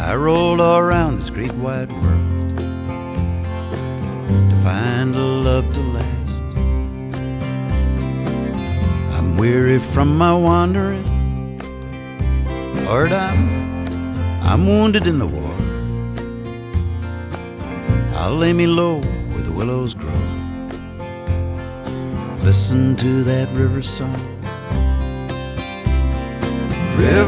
I rolled all around this great wide world to find a love to last. I'm weary from my wandering, Lord, I'm wounded in the war. I'll lay me low where the willows grow. Listen to that river song. River